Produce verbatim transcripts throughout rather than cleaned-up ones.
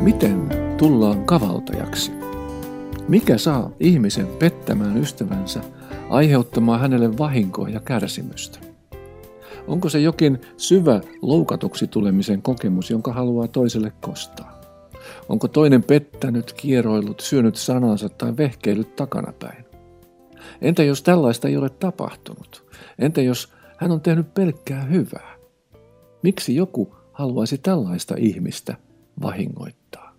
Miten tullaan kavaltajaksi? Mikä saa ihmisen pettämään ystävänsä, aiheuttamaan hänelle vahinkoa ja kärsimystä? Onko se jokin syvä loukatuksi tulemisen kokemus, jonka haluaa toiselle kostaa? Onko toinen pettänyt, kieroillut, syönyt sanansa tai vehkeillyt takanapäin? Entä jos tällaista ei ole tapahtunut? Entä jos hän on tehnyt pelkkää hyvää? Miksi joku haluaisi tällaista ihmistä vahingoittaa?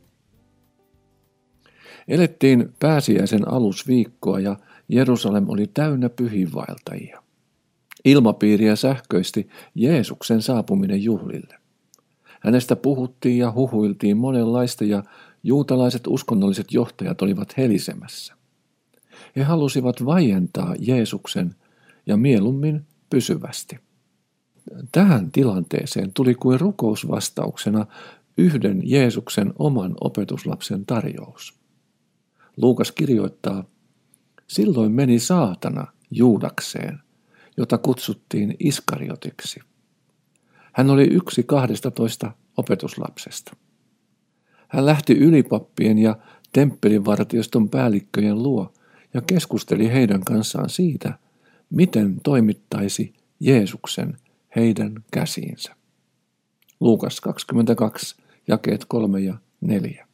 Elettiin pääsiäisen alusviikkoa ja Jerusalem oli täynnä pyhiinvaeltajia. Ilmapiiriä sähköisti Jeesuksen saapuminen juhlille. Hänestä puhuttiin ja huhuiltiin monenlaista ja juutalaiset uskonnolliset johtajat olivat helisemässä. He halusivat vaientaa Jeesuksen ja mieluummin pysyvästi. Tähän tilanteeseen tuli kuin rukousvastauksena yhden Jeesuksen oman opetuslapsen tarjous. Luukas kirjoittaa, silloin meni saatana Juudakseen, jota kutsuttiin Iskariotiksi. Hän oli yksi kahdestatoista opetuslapsesta. Hän lähti ylipappien ja temppelivartioston päällikköjen luo ja keskusteli heidän kanssaan siitä, miten toimittaisi Jeesuksen heidän käsiinsä. Luukas kaksikymmentäkaksi, jakeet kolme ja neljä.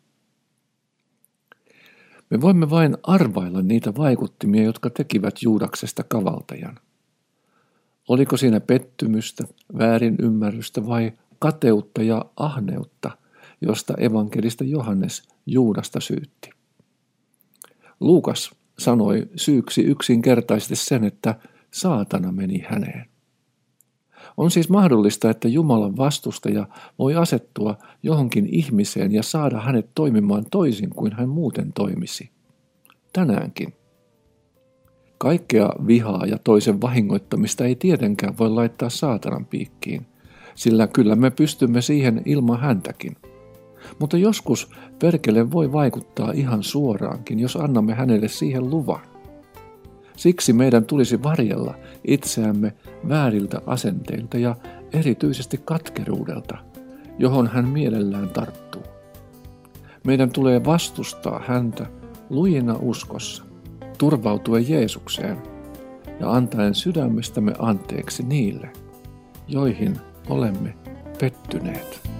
Me voimme vain arvailla niitä vaikuttimia, jotka tekivät Juudaksesta kavaltajan. Oliko siinä pettymystä, väärinymmärrystä vai kateutta ja ahneutta, josta evankelista Johannes Juudasta syytti? Luukas sanoi syyksi yksinkertaisesti sen, että saatana meni häneen. On siis mahdollista, että Jumalan vastustaja voi asettua johonkin ihmiseen ja saada hänet toimimaan toisin kuin hän muuten toimisi. Tänäänkin. Kaikkea vihaa ja toisen vahingoittamista ei tietenkään voi laittaa saatanan piikkiin, sillä kyllä me pystymme siihen ilman häntäkin. Mutta joskus perkele voi vaikuttaa ihan suoraankin, jos annamme hänelle siihen luvan. Siksi meidän tulisi varjella itseämme vääriltä asenteilta ja erityisesti katkeruudelta, johon hän mielellään tarttuu. Meidän tulee vastustaa häntä lujina uskossa, turvautuen Jeesukseen ja antaen sydämestämme anteeksi niille, joihin olemme pettyneet.